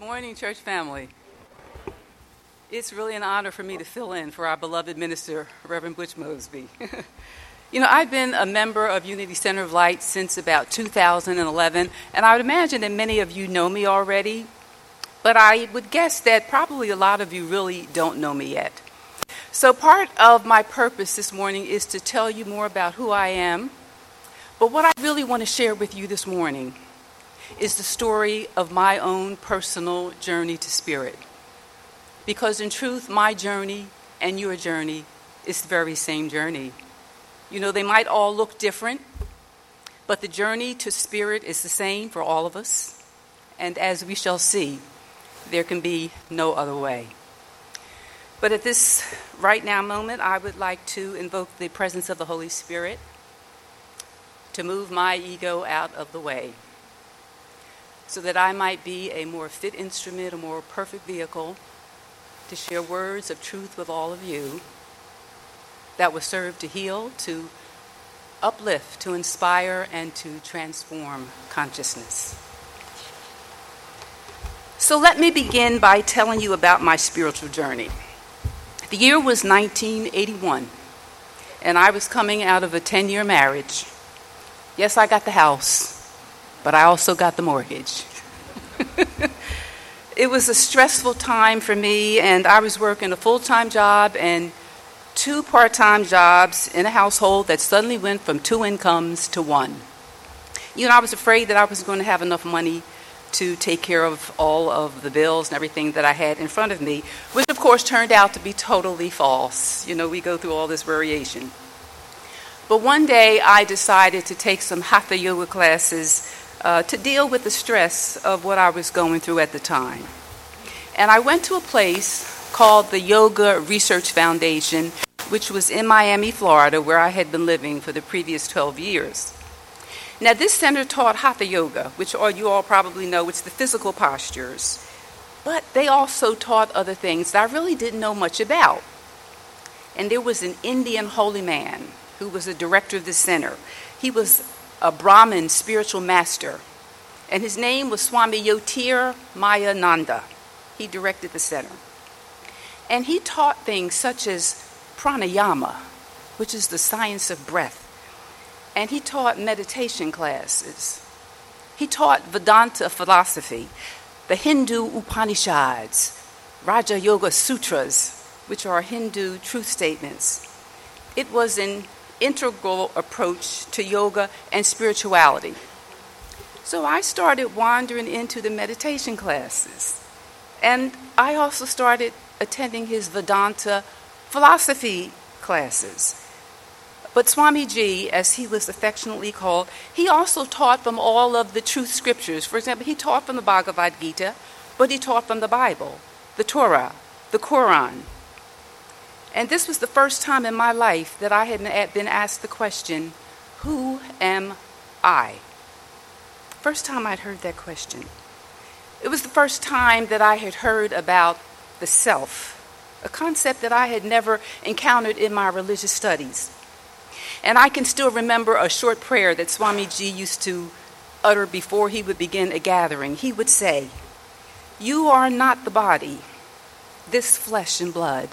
morning, church family. It's really an honor for me to fill in for our beloved minister, Reverend Butch Mosby. I've been a member of Unity Center of Light since about 2011, and I would imagine that many of you know me already, but I would guess that probably a lot of you really don't know me yet. So part of my purpose this morning is to tell you more about who I am, but what I really want to share with you this morning is the story of my own personal journey to spirit. Because in truth, my journey and your journey is the very same journey. They might all look different, but the journey to spirit is the same for all of us. And as we shall see, there can be no other way. But at this right now moment, I would like to invoke the presence of the Holy Spirit to move my ego out of the way, so that I might be a more fit instrument, a more perfect vehicle to share words of truth with all of you that will serve to heal, to uplift, to inspire, and to transform consciousness. So let me begin by telling you about my spiritual journey. The year was 1981, and I was coming out of a 10-year marriage. Yes, I got the house, but I also got the mortgage. It was a stressful time for me, and I was working a full-time job and 2 part-time jobs in a household that suddenly went from 2 incomes to 1. I was afraid that I was going to have enough money to take care of all of the bills and everything that I had in front of me, which of course turned out to be totally false. We go through all this variation. But one day I decided to take some Hatha Yoga classes to deal with the stress of what I was going through at the time. And I went to a place called the Yoga Research Foundation, which was in Miami, Florida, where I had been living for the previous 12 years. Now, this center taught Hatha Yoga, which you all probably know, it's the physical postures. But they also taught other things that I really didn't know much about. And there was an Indian holy man who was the director of the center. He was a Brahmin spiritual master, and his name was Swami Yotir Mayananda. He directed the center. And he taught things such as pranayama, which is the science of breath. And he taught meditation classes. He taught Vedanta philosophy, the Hindu Upanishads, Raja Yoga Sutras, which are Hindu truth statements. It was an integral approach to yoga and spirituality. So I started wandering into the meditation classes. And I also started attending his Vedanta philosophy classes. But Swamiji, as he was affectionately called, he also taught from all of the truth scriptures. For example, he taught from the Bhagavad Gita, but he taught from the Bible, the Torah, the Quran. And this was the first time in my life that I had been asked the question, who am I? First time I'd heard that question. It was the first time that I had heard about the self, a concept that I had never encountered in my religious studies. And I can still remember a short prayer that Swamiji used to utter before he would begin a gathering. He would say, "You are not the body, this flesh and blood.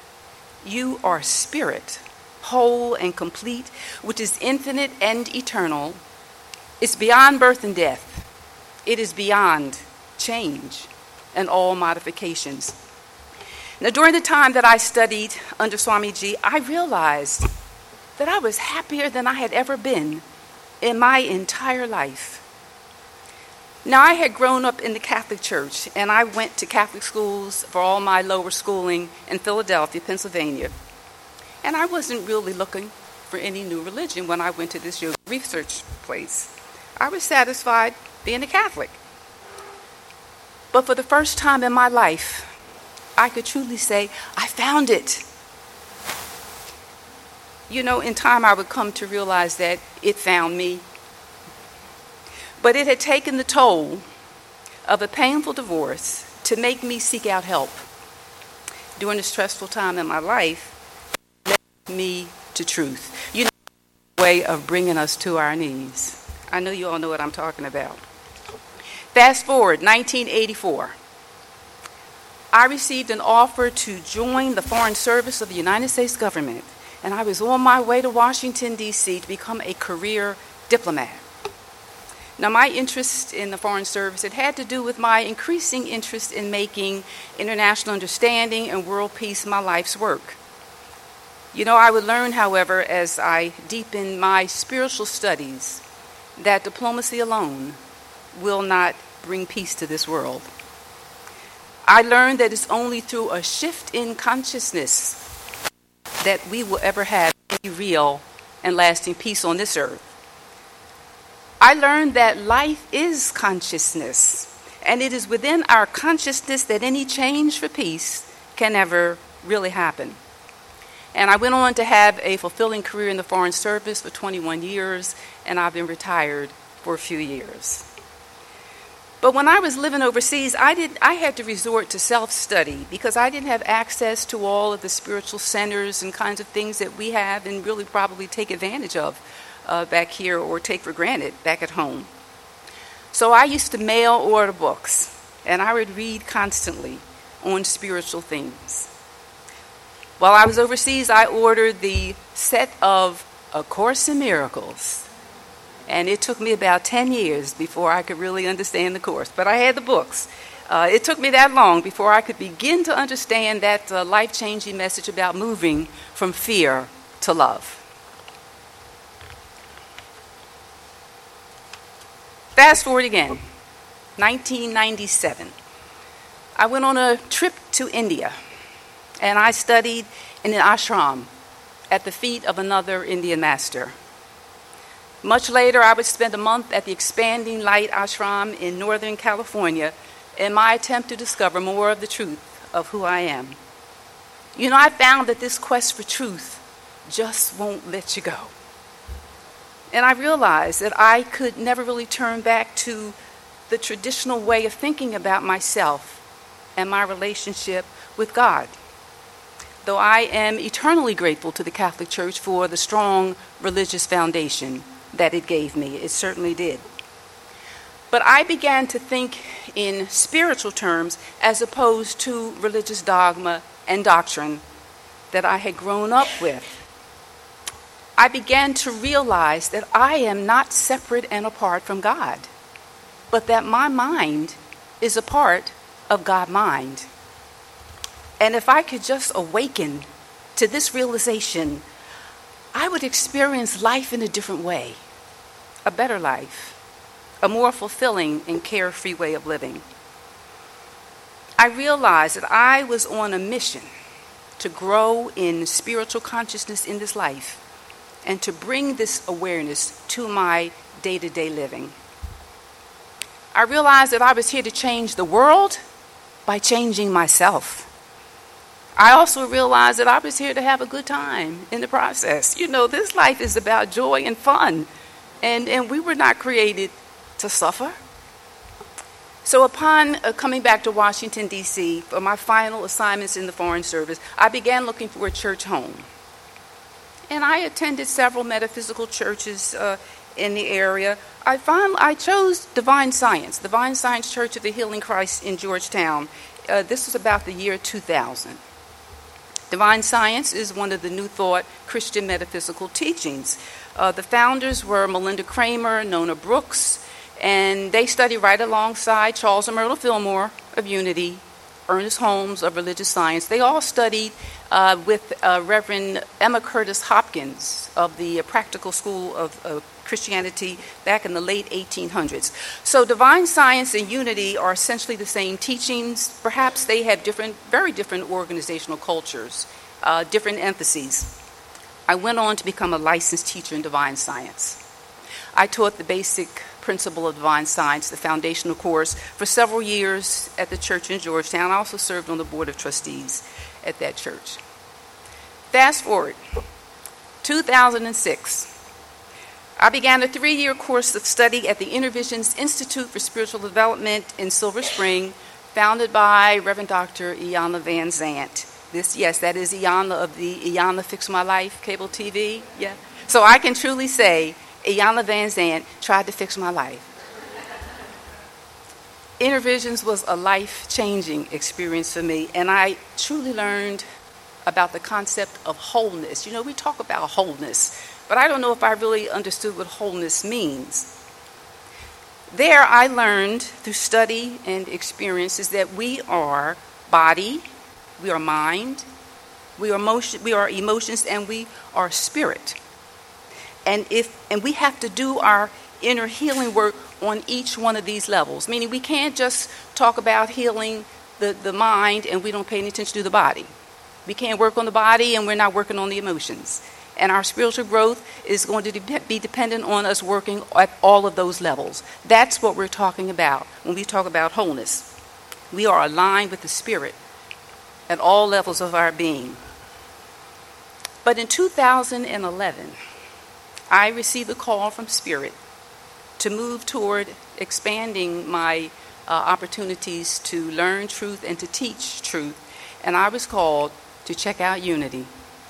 You are spirit, whole and complete, which is infinite and eternal. It's beyond birth and death. It is beyond change and all modifications." Now, during the time that I studied under Swamiji, I realized that I was happier than I had ever been in my entire life. Now, I had grown up in the Catholic Church, and I went to Catholic schools for all my lower schooling in Philadelphia, Pennsylvania. And I wasn't really looking for any new religion when I went to this yoga research place. I was satisfied being a Catholic. But for the first time in my life, I could truly say, I found it. In time I would come to realize that it found me. But it had taken the toll of a painful divorce to make me seek out help. During a stressful time in my life, led me to truth. Way of bringing us to our knees. I know you all know what I'm talking about. Fast forward, 1984. I received an offer to join the Foreign Service of the United States government, and I was on my way to Washington, D.C. to become a career diplomat. Now, my interest in the Foreign Service, it had to do with my increasing interest in making international understanding and world peace my life's work. I would learn, however, as I deepen my spiritual studies, that diplomacy alone will not bring peace to this world. I learned that it's only through a shift in consciousness that we will ever have any real and lasting peace on this earth. I learned that life is consciousness, and it is within our consciousness that any change for peace can ever really happen. And I went on to have a fulfilling career in the Foreign Service for 21 years, and I've been retired for a few years. But when I was living overseas, I had to resort to self-study because I didn't have access to all of the spiritual centers and kinds of things that we have and really probably take advantage of back here or take for granted back at home. So I used to mail order books, and I would read constantly on spiritual things. While I was overseas, I ordered the set of A Course in Miracles. And it took me about 10 years before I could really understand the course. But I had the books. It took me that long before I could begin to understand that life-changing message about moving from fear to love. Fast forward again, 1997. I went on a trip to India, and I studied in an ashram at the feet of another Indian master. Much later, I would spend a month at the Expanding Light Ashram in Northern California in my attempt to discover more of the truth of who I am. I found that this quest for truth just won't let you go. And I realized that I could never really turn back to the traditional way of thinking about myself and my relationship with God. Though I am eternally grateful to the Catholic Church for the strong religious foundation that it gave me. It certainly did. But I began to think in spiritual terms as opposed to religious dogma and doctrine that I had grown up with. I began to realize that I am not separate and apart from God, but that my mind is a part of God's mind. And if I could just awaken to this realization, I would experience life in a different way, a better life, a more fulfilling and carefree way of living. I realized that I was on a mission to grow in spiritual consciousness in this life and to bring this awareness to my day-to-day living. I realized that I was here to change the world by changing myself. I also realized that I was here to have a good time in the process. This life is about joy and fun, and we were not created to suffer. So upon coming back to Washington, D.C. for my final assignments in the Foreign Service, I began looking for a church home. And I attended several metaphysical churches in the area. I chose Divine Science Church of the Healing Christ in Georgetown. This was about the year 2000. Divine Science is one of the New Thought Christian metaphysical teachings. The founders were Melinda Kramer, Nona Brooks, and they studied right alongside Charles and Myrtle Fillmore of Unity, Ernest Holmes of Religious Science. They all studied with Reverend Emma Curtis Hopkins of the Practical School of Christianity back in the late 1800s. So Divine Science and Unity are essentially the same teachings. Perhaps they have very different organizational cultures, different emphases. I went on to become a licensed teacher in Divine Science. I taught the basic principle of Divine Science, the foundational course, for several years at the church in Georgetown. I also served on the board of trustees at that church. Fast forward, 2006. I began a 3-year course of study at the Intervisions Institute for Spiritual Development in Silver Spring, founded by Reverend Dr. Iyanla Vanzant. That is Iyanla of the Iyanla Fix My Life cable TV. Yeah. So I can truly say Iyanla Vanzant tried to fix my life. Inner Visions was a life-changing experience for me, and I truly learned about the concept of wholeness. You know, we talk about wholeness, but I don't know if I really understood what wholeness means. There I learned through study and experiences that we are body, we are mind, we are emotions, and we are spirit. And we have to do our inner healing work on each one of these levels. Meaning we can't just talk about healing the mind and we don't pay any attention to the body. We can't work on the body and we're not working on the emotions. And our spiritual growth is going to be dependent on us working at all of those levels. That's what we're talking about when we talk about wholeness. We are aligned with the Spirit at all levels of our being. But in 2011, I received a call from Spirit to move toward expanding my opportunities to learn truth and to teach truth. And I was called to check out Unity.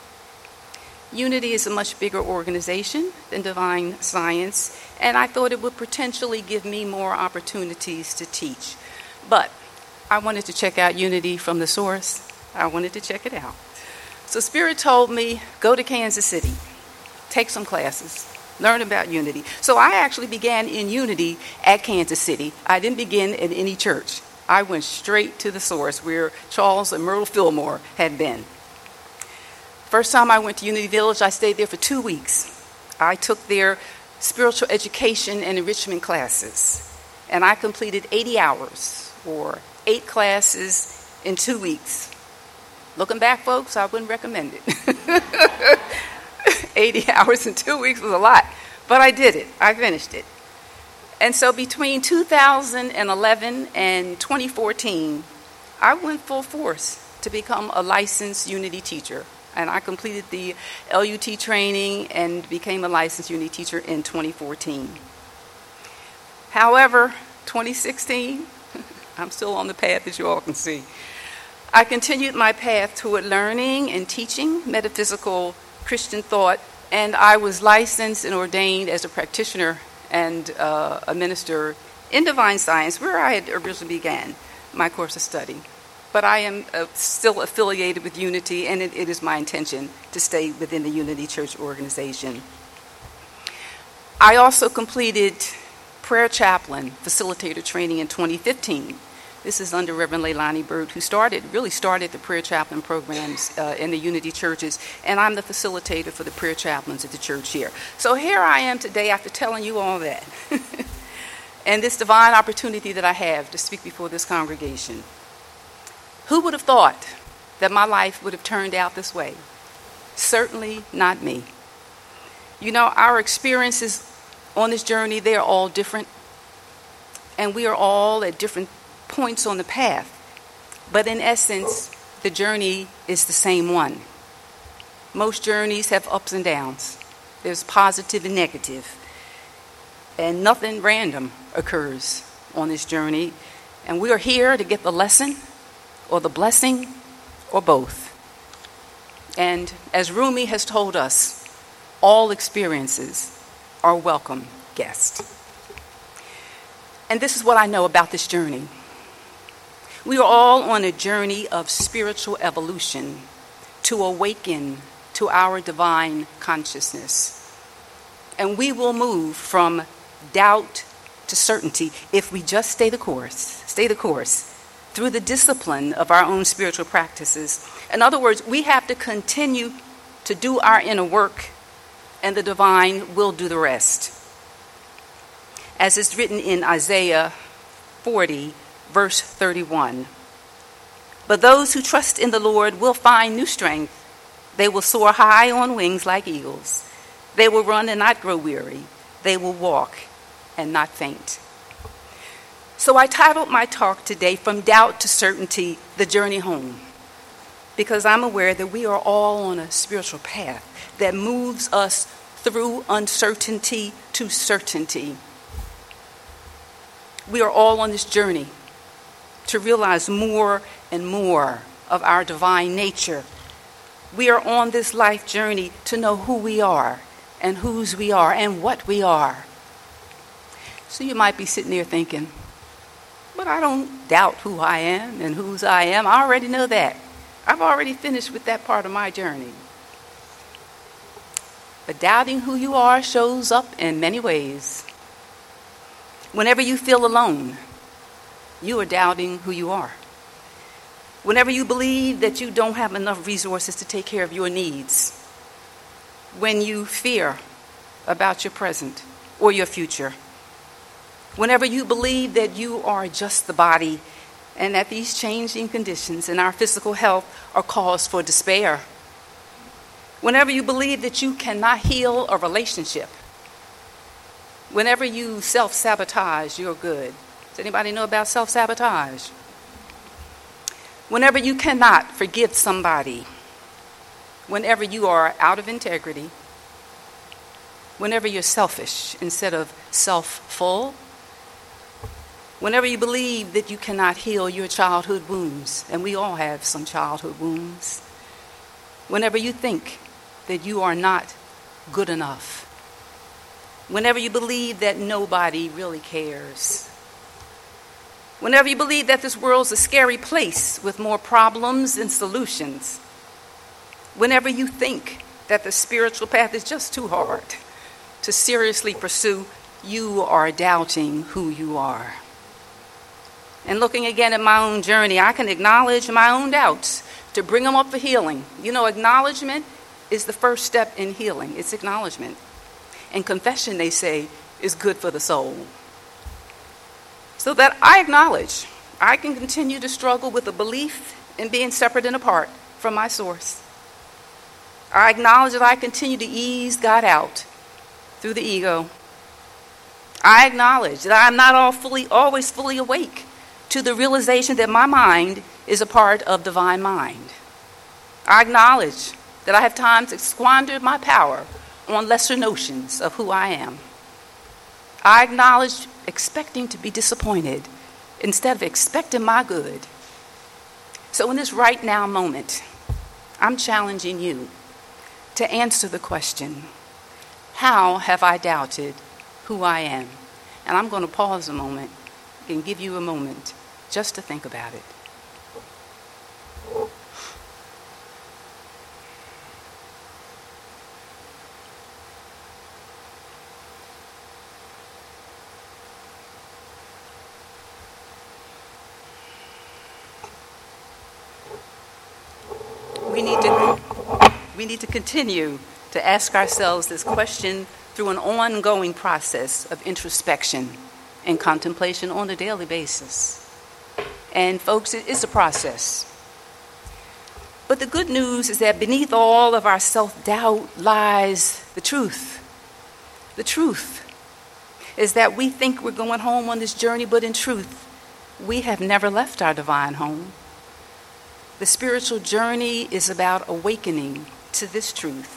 Unity is a much bigger organization than Divine Science, and I thought it would potentially give me more opportunities to teach. But I wanted to check out Unity from the source. I wanted to check it out. So Spirit told me, go to Kansas City, take some classes, learn about Unity. So I actually began in Unity at Kansas City. I didn't begin at any church. I went straight to the source where Charles and Myrtle Fillmore had been. First time I went to Unity Village, I stayed there for 2 weeks. I took their spiritual education and enrichment classes. And I completed 80 hours or 8 classes in 2 weeks. Looking back, folks, I wouldn't recommend it. 80 hours in 2 weeks was a lot. But I did it. I finished it. And so between 2011 and 2014, I went full force to become a licensed Unity teacher. And I completed the LUT training and became a licensed Unity teacher in 2014. However, 2016, I'm still on the path, as you all can see. I continued my path toward learning and teaching metaphysical Christian thought, and I was licensed and ordained as a practitioner and a minister in Divine Science, where I had originally began my course of study. But I am still affiliated with Unity, and it is my intention to stay within the Unity Church organization. I also completed prayer chaplain facilitator training in 2015. This is under Reverend Leilani Bird, who really started the prayer chaplain programs in the Unity churches, and I'm the facilitator for the prayer chaplains at the church here. So here I am today after telling you all that, and this divine opportunity that I have to speak before this congregation. Who would have thought that my life would have turned out this way? Certainly not me. You know, our experiences on this journey, they are all different. And we are all at different points on the path. But in essence, the journey is the same one. Most journeys have ups and downs. There's positive and negative. And nothing random occurs on this journey. And we are here to get the lesson or the blessing, or both. And as Rumi has told us, all experiences are welcome guests. And this is what I know about this journey. We are all on a journey of spiritual evolution to awaken to our divine consciousness. And we will move from doubt to certainty if we just stay the course, through the discipline of our own spiritual practices. In other words, we have to continue to do our inner work, and the divine will do the rest. As is written in Isaiah 40, verse 31. But those who trust in the Lord will find new strength. They will soar high on wings like eagles. They will run and not grow weary. They will walk and not faint. So I titled my talk today, From Doubt to Certainty, The Journey Home, because I'm aware that we are all on a spiritual path that moves us through uncertainty to certainty. We are all on this journey to realize more and more of our divine nature. We are on this life journey to know who we are and whose we are and what we are. So you might be sitting there thinking, But I don't doubt who I am and whose I am. I already know that. I've already finished with that part of my journey. But doubting who you are shows up in many ways. Whenever you feel alone, you are doubting who you are. Whenever you believe that you don't have enough resources to take care of your needs. When you fear about your present or your future. Whenever you believe that you are just the body and that these changing conditions in our physical health are cause for despair. Whenever you believe that you cannot heal a relationship. Whenever you self-sabotage your good. Does anybody know about self-sabotage? Whenever you cannot forgive somebody. Whenever you are out of integrity. Whenever you're selfish instead of self-full. Whenever you believe that you cannot heal your childhood wounds, and we all have some childhood wounds. Whenever you think that you are not good enough. Whenever you believe that nobody really cares. Whenever you believe that this world's a scary place with more problems than solutions. Whenever you think that the spiritual path is just too hard to seriously pursue, you are doubting who you are. And looking again at my own journey, I can acknowledge my own doubts to bring them up for healing. You know, acknowledgement is the first step in healing. It's acknowledgement. And confession, they say, is good for the soul. So that I acknowledge I can continue to struggle with a belief in being separate and apart from my source. I acknowledge that I continue to ease God out through the ego. I acknowledge that I'm not always fully awake to the realization that my mind is a part of divine mind. I acknowledge that I have times squandered my power on lesser notions of who I am. I acknowledge expecting to be disappointed instead of expecting my good. So in this right now moment, I'm challenging you to answer the question, how have I doubted who I am? And I'm going to pause a moment and give you a moment just to think about it. We need to continue to ask ourselves this question through an ongoing process of introspection and contemplation on a daily basis. And folks, it's a process. But the good news is that beneath all of our self-doubt lies the truth. The truth is that we think we're going home on this journey, but in truth, we have never left our divine home. The spiritual journey is about awakening to this truth.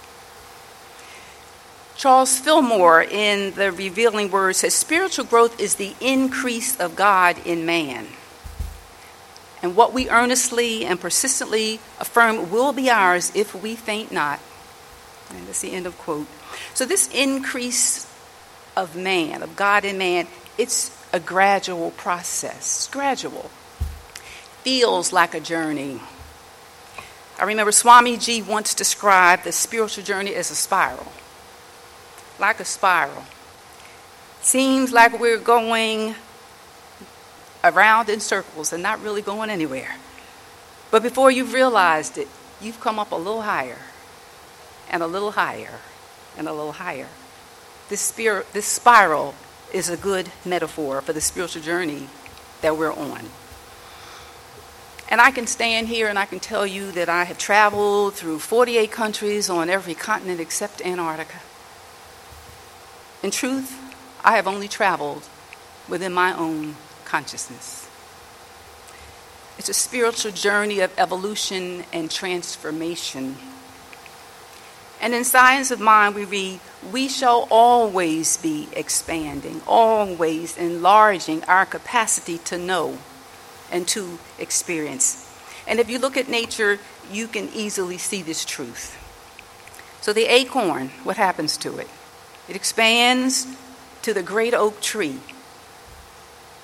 Charles Fillmore, in The Revealing Word, says, spiritual growth is the increase of God in man. And what we earnestly and persistently affirm will be ours if we faint not. And that's the end of quote. So this increase of man, of God in man, it's a gradual process. Gradual. Feels like a journey. I remember Swamiji once described the spiritual journey as a spiral. Like a spiral. Seems like we're going around in circles and not really going anywhere. But before you've realized it, you've come up a little higher and a little higher and a little higher. This spiral is a good metaphor for the spiritual journey that we're on. And I can stand here and I can tell you that I have traveled through 48 countries on every continent except Antarctica. In truth, I have only traveled within my own consciousness. It's a spiritual journey of evolution and transformation. And in Science of Mind, we read, we shall always be expanding, always enlarging our capacity to know and to experience. And if you look at nature, you can easily see this truth. So the acorn, what happens to it? It expands to the great oak tree.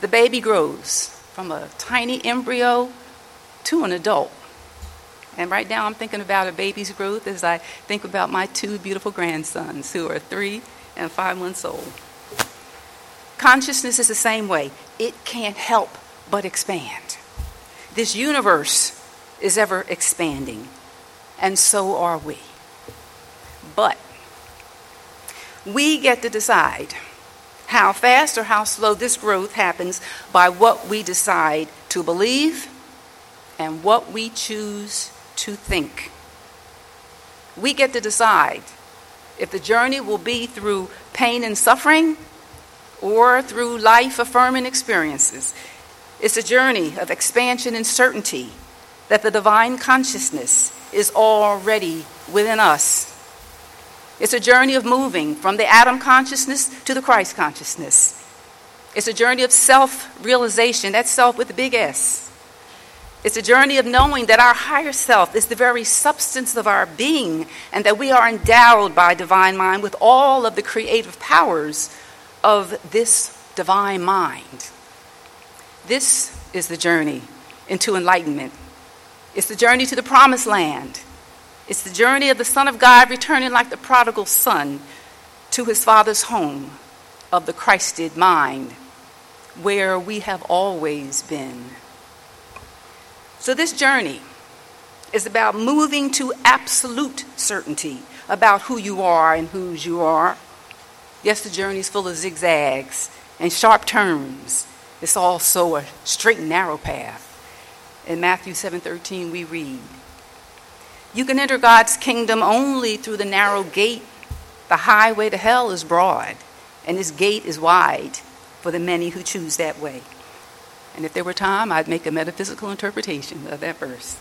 the baby grows from a tiny embryo to an adult. And right now I'm thinking about a baby's growth as I think about my two beautiful grandsons who are 3 and 5 months old. Consciousness is the same way. It can't help but expand. This universe is ever expanding, and so are we. But we get to decide how fast or how slow this growth happens by what we decide to believe and what we choose to think. We get to decide if the journey will be through pain and suffering or through life-affirming experiences. It's a journey of expansion and certainty that the divine consciousness is already within us. It's a journey of moving from the Adam consciousness to the Christ consciousness. It's a journey of self-realization, that's self with a big S. It's a journey of knowing that our higher self is the very substance of our being and that we are endowed by divine mind with all of the creative powers of this divine mind. This is the journey into enlightenment. It's the journey to the promised land. It's the journey of the Son of God returning like the prodigal son to his Father's home of the Christed mind, where we have always been. So this journey is about moving to absolute certainty about who you are and whose you are. Yes, the journey is full of zigzags and sharp turns. It's also a straight and narrow path. In Matthew 7:13 we read, "You can enter God's kingdom only through the narrow gate. The highway to hell is broad, and its gate is wide for the many who choose that way." And if there were time, I'd make a metaphysical interpretation of that verse.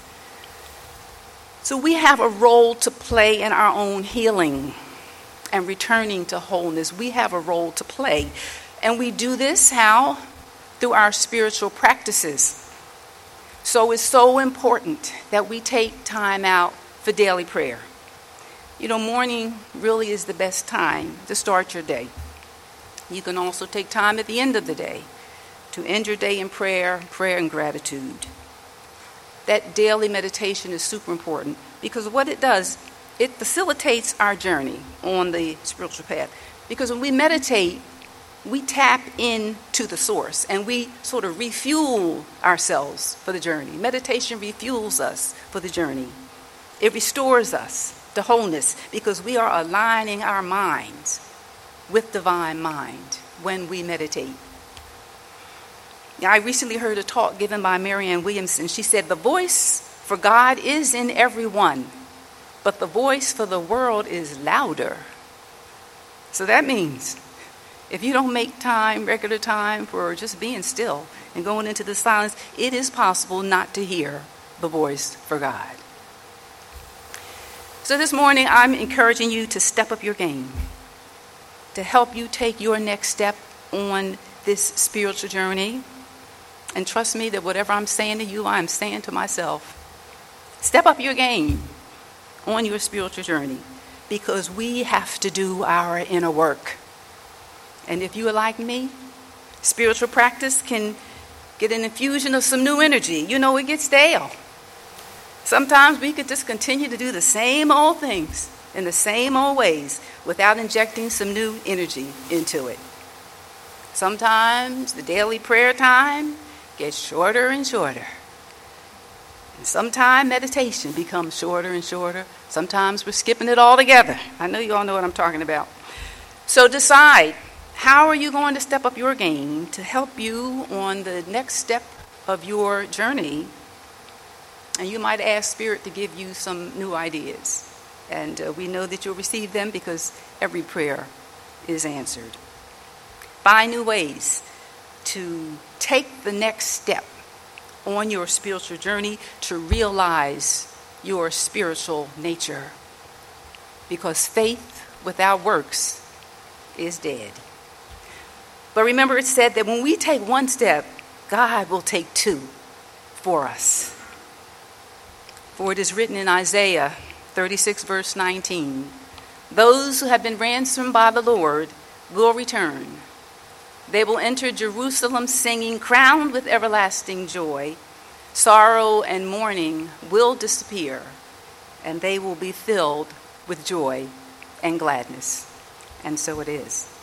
So we have a role to play in our own healing and returning to wholeness. We have a role to play. And we do this how? Through our spiritual practices. So it's so important that we take time out for daily prayer. You know, morning really is the best time to start your day. You can also take time at the end of the day to end your day in prayer and gratitude. That daily meditation is super important because what it does, it facilitates our journey on the spiritual path. Because when we meditate, we tap into the source and we sort of refuel ourselves for the journey. Meditation refuels us for the journey. It restores us to wholeness because we are aligning our minds with divine mind when we meditate. I recently heard a talk given by Marianne Williamson. She said, "The voice for God is in everyone, but the voice for the world is louder." So that means if you don't make time, regular time for just being still and going into the silence, it is possible not to hear the voice for God. So this morning, I'm encouraging you to step up your game, to help you take your next step on this spiritual journey. And trust me that whatever I'm saying to you, I'm saying to myself. Step up your game on your spiritual journey because we have to do our inner work. And if you are like me, spiritual practice can get an infusion of some new energy. You know, it gets stale. Sometimes we could just continue to do the same old things in the same old ways without injecting some new energy into it. Sometimes the daily prayer time gets shorter and shorter. And sometimes meditation becomes shorter and shorter. Sometimes we're skipping it all together. I know you all know what I'm talking about. So decide, how are you going to step up your game to help you on the next step of your journey? And you might ask Spirit to give you some new ideas. And we know that you'll receive them because every prayer is answered. Find new ways to take the next step on your spiritual journey to realize your spiritual nature. Because faith without works is dead. But remember, it said that when we take one step, God will take two for us. For it is written in Isaiah 36, verse 19, "Those who have been ransomed by the Lord will return, They will enter Jerusalem singing, crowned with everlasting joy. Sorrow and mourning will disappear, and they will be filled with joy and gladness. And so it is.